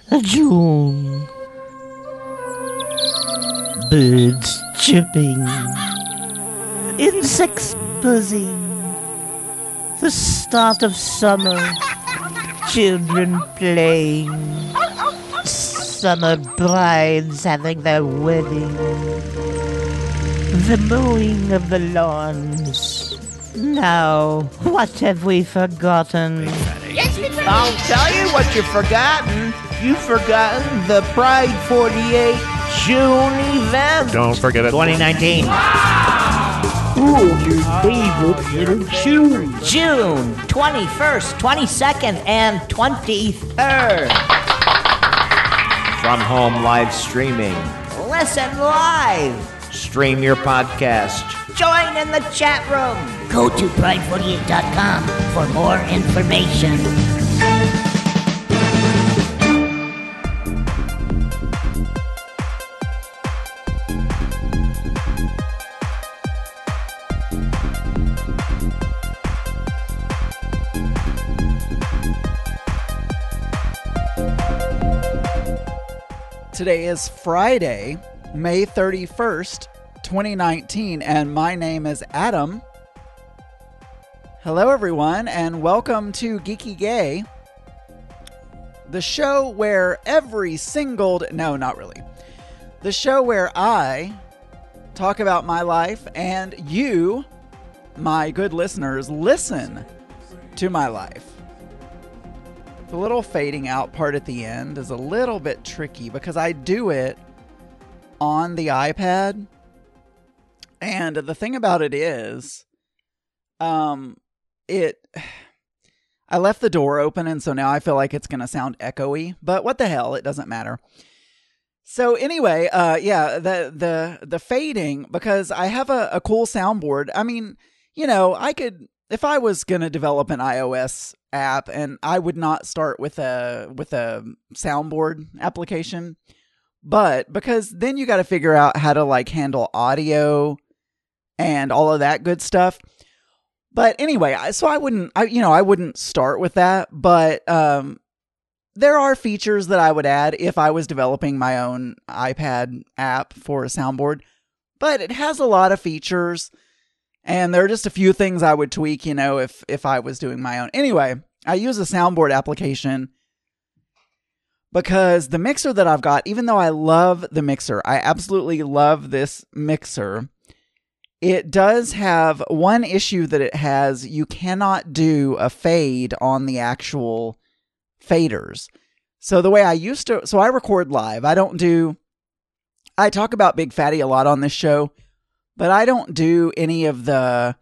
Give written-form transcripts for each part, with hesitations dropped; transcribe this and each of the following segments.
June. Birds chirping. Insects buzzing. The start of summer. Children playing. Summer brides having their wedding. The mowing of the lawns. Now, what have we forgotten? I'll tell you what you've forgotten. You've forgotten the Pride 48 June event. Don't forget it. 2019. Oh, your favorite little June. June 21st, 22nd, and 23rd. From home live streaming. Listen live. Stream your podcast. Join in the chat room. Go to pride48.com for more information. Today is Friday, May 31st, 2019, and my name is Adam. Hello, everyone, and welcome to Geeky Gay, the show where every single... No, not really. The show where I talk about my life and you, my good listeners, listen to my life. The little fading out part at the end is a little bit tricky because I do it on the iPad. And the thing about it is, I left the door open, and so now I feel like it's going to sound echoey, but what the hell, it doesn't matter. So anyway, the fading, because I have a cool soundboard. I mean, you know, I could, if I was going to develop an iOS app, and I would not start with a soundboard application, but because then you got to figure out how to like handle audio and all of that good stuff. But anyway, so I wouldn't start with that, but there are features that I would add if I was developing my own iPad app for a soundboard, but it has a lot of features. And there are just a few things I would tweak, you know, if I was doing my own. Anyway, I use a soundboard application because the mixer that I've got, even though I love the mixer, I absolutely love this mixer, it does have one issue that it has. You cannot do a fade on the actual faders. So the way I used to, so I record live. I talk about Big Fatty a lot on this show. But I don't do any of the,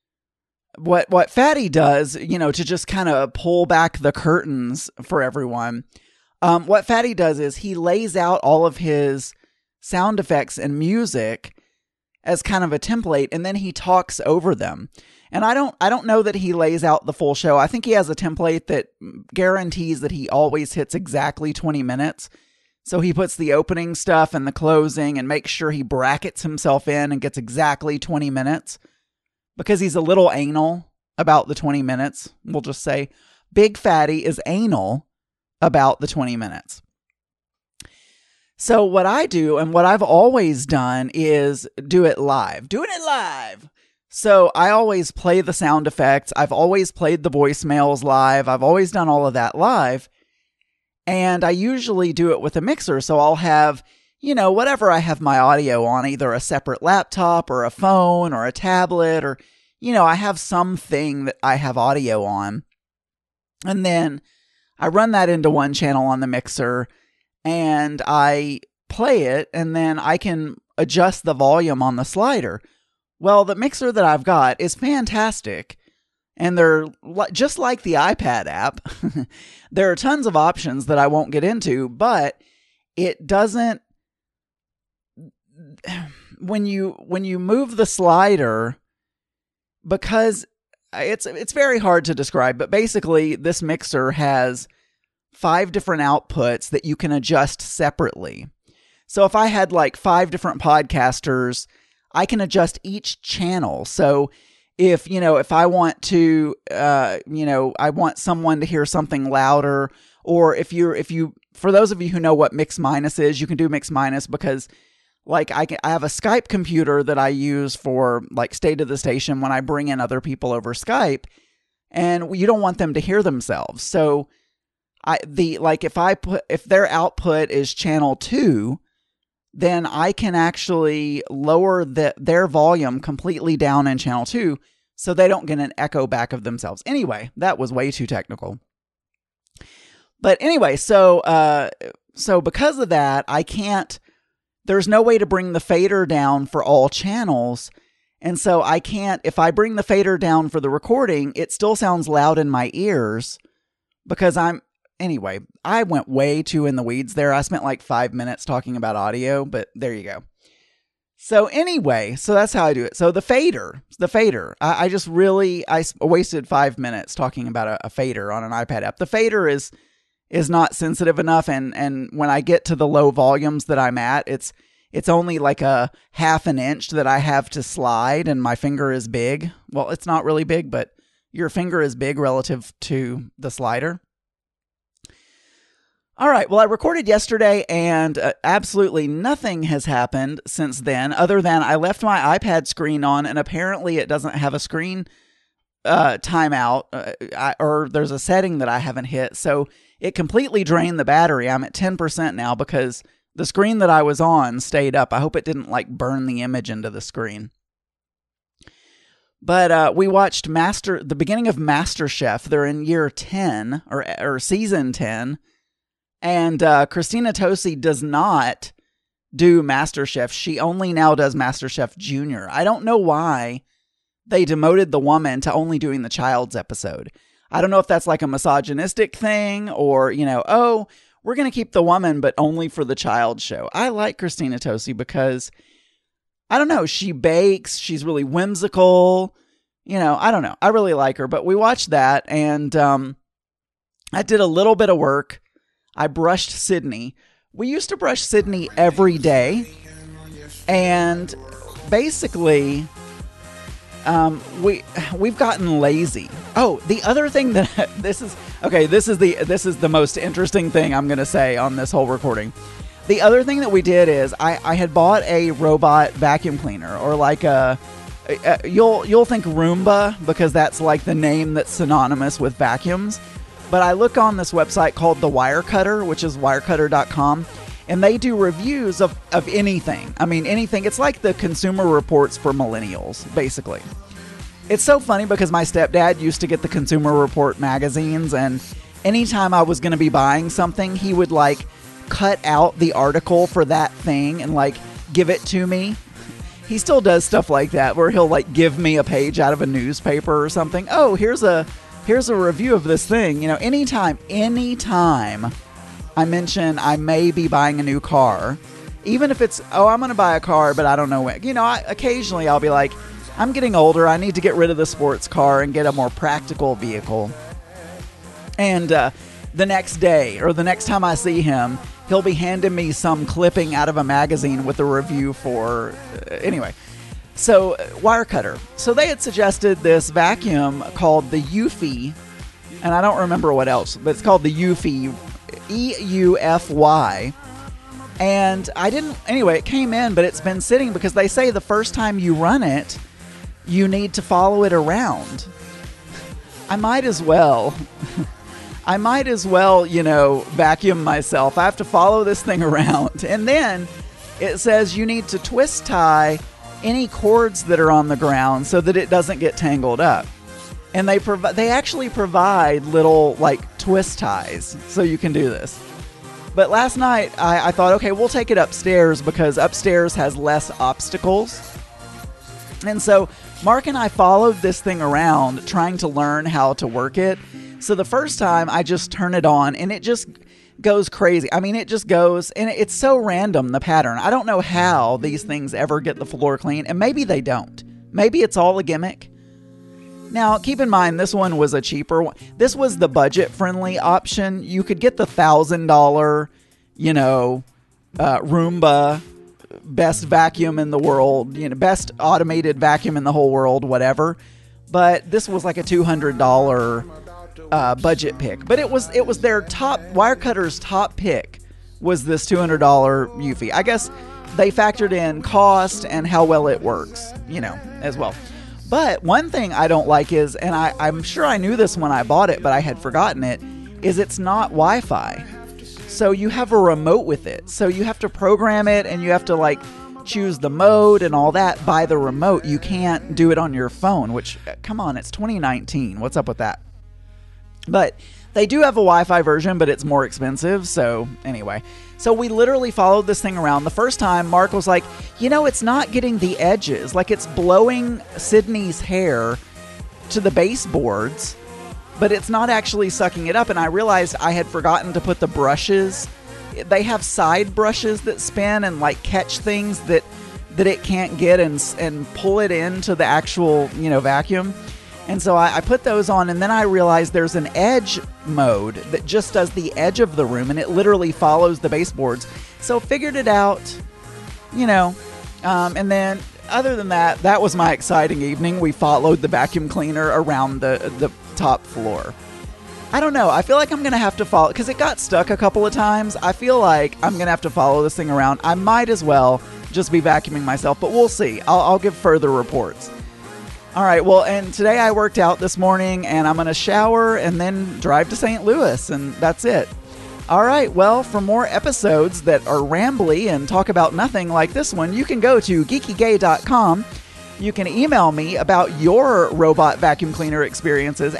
what Fatty does, you know, to just kind of pull back the curtains for everyone. What Fatty does is he lays out all of his sound effects and music as kind of a template, and then he talks over them. And I don't know that he lays out the full show. I think he has a template that guarantees that he always hits exactly 20 minutes. So he puts the opening stuff and the closing and makes sure he brackets himself in and gets exactly 20 minutes because he's a little anal about the 20 minutes. We'll just say Big Fatty is anal about the 20 minutes. So what I do and what I've always done is doing it live. So I always play the sound effects. I've always played the voicemails live. I've always done all of that live. And I usually do it with a mixer, so I'll have, you know, whatever I have my audio on, either a separate laptop or a phone or a tablet, or, you know, I have something that I have audio on. And then I run that into one channel on the mixer, and I play it, and then I can adjust the volume on the slider. Well, the mixer that I've got is fantastic. And they're just like the iPad app. There are tons of options that I won't get into, but it doesn't. When you move the slider, because it's very hard to describe, but basically this mixer has 5 different outputs that you can adjust separately. So if I had like 5 different podcasters, I can adjust each channel. So if I want to, I want someone to hear something louder, or if you for those of you who know what mix minus is, you can do mix minus because like I have a Skype computer that I use for like State of the Station when I bring in other people over Skype, and you don't want them to hear themselves. So if their output is channel 2, then I can actually lower their volume completely down in channel 2 so they don't get an echo back of themselves. Anyway, that was way too technical. But anyway, so because of that, there's no way to bring the fader down for all channels. And so I can't, if I bring the fader down for the recording, it still sounds loud in my ears because anyway, I went way too in the weeds there. I spent like 5 minutes talking about audio, but there you go. So anyway, so that's how I do it. So the fader, I wasted 5 minutes talking about a fader on an iPad app. The fader is not sensitive enough, and when I get to the low volumes that I'm at, it's only like a half an inch that I have to slide, and my finger is big. Well, it's not really big, but your finger is big relative to the slider. All right, well, I recorded yesterday, and absolutely nothing has happened since then, other than I left my iPad screen on, and apparently it doesn't have a screen timeout, or there's a setting that I haven't hit, so it completely drained the battery. I'm at 10% now because the screen that I was on stayed up. I hope it didn't like burn the image into the screen. But we watched the beginning of MasterChef. They're in year 10 or season 10. And Christina Tosi does not do MasterChef. She only now does MasterChef Junior. I don't know why they demoted the woman to only doing the child's episode. I don't know if that's like a misogynistic thing or, we're going to keep the woman, but only for the child show. I like Christina Tosi because, I don't know, she bakes. She's really whimsical. I don't know. I really like her. But we watched that, and I did a little bit of work. I brushed Sydney. We used to brush Sydney every day, and basically, we've gotten lazy. Oh, the other thing that this is the most interesting thing I'm going to say on this whole recording. The other thing that we did is I had bought a robot vacuum cleaner, or like you'll think Roomba because that's like the name that's synonymous with vacuums. But I look on this website called The Wirecutter, which is wirecutter.com, and they do reviews of anything. I mean, anything. It's like the Consumer Reports for millennials, basically. It's so funny because my stepdad used to get the Consumer Report magazines, and anytime I was going to be buying something, he would like cut out the article for that thing and like give it to me. He still does stuff like that where he'll like give me a page out of a newspaper or something. Oh, here's a review of this thing. Anytime I mention I may be buying a new car, even if it's, I'm going to buy a car, but I don't know when. Occasionally I'll be like, I'm getting older. I need to get rid of the sports car and get a more practical vehicle. And the next day or the next time I see him, he'll be handing me some clipping out of a magazine with a review for, anyway. So, Wirecutter. So they had suggested this vacuum called the Eufy, and I don't remember what else, but it's called the Eufy, EUFY. And it came in, but it's been sitting because they say the first time you run it, you need to follow it around. I might as well, vacuum myself. I have to follow this thing around. And then it says you need to twist tie any cords that are on the ground so that it doesn't get tangled up. And they actually provide little like twist ties so you can do this. But last night I thought, okay, we'll take it upstairs because upstairs has less obstacles. And so Mark and I followed this thing around trying to learn how to work it. So the first time I just turn it on and it just goes crazy. I mean, it just goes, and it's so random, the pattern. I don't know how these things ever get the floor clean, and maybe they don't. Maybe it's all a gimmick. Now, keep in mind, this one was a cheaper one. This was the budget-friendly option. You could get the $1,000, Roomba, best vacuum in the world, best automated vacuum in the whole world, whatever. But this was like a $200 budget pick, but it was their top Wirecutter's top pick was this $200 Eufy. I guess they factored in cost and how well it works, as well. But one thing I don't like is, and I'm sure I knew this when I bought it, but I had forgotten it, is it's not Wi-Fi. So you have a remote with it. So you have to program it, and you have to choose the mode and all that by the remote. You can't do it on your phone, which, come on, it's 2019. What's up with that? But they do have a Wi-Fi version, but it's more expensive. So anyway, so we literally followed this thing around. The first time, Mark was like, it's not getting the edges. It's blowing Sydney's hair to the baseboards, but it's not actually sucking it up. And I realized I had forgotten to put the brushes. They have side brushes that spin and catch things that it can't get and pull it into the actual, vacuum. And so I put those on, and then I realized there's an edge mode that just does the edge of the room, and it literally follows the baseboards. So figured it out, and then other than that, that was my exciting evening. We followed the vacuum cleaner around the top floor. I don't know. I feel like I'm going to have to follow, because it got stuck a couple of times. I feel like I'm going to have to follow this thing around. I might as well just be vacuuming myself, but we'll see. I'll give further reports. All right, well, and today I worked out this morning, and I'm going to shower and then drive to St. Louis, and that's it. All right, well, for more episodes that are rambly and talk about nothing like this one, you can go to geekygay.com. You can email me about your robot vacuum cleaner experiences,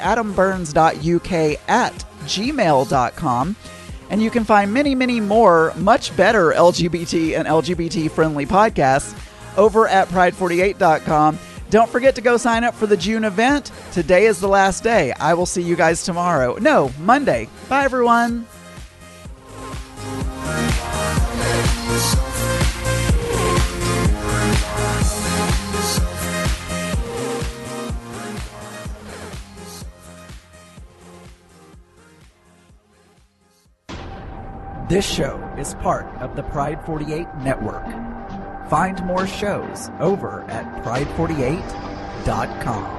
adamburns.uk@gmail.com. And you can find many, many more much better LGBT and LGBT-friendly podcasts over at pride48.com. Don't forget to go sign up for the June event. Today is the last day. I will see you guys tomorrow. No, Monday. Bye, everyone. This show is part of the Pride 48 network. Find more shows over at pride48.com.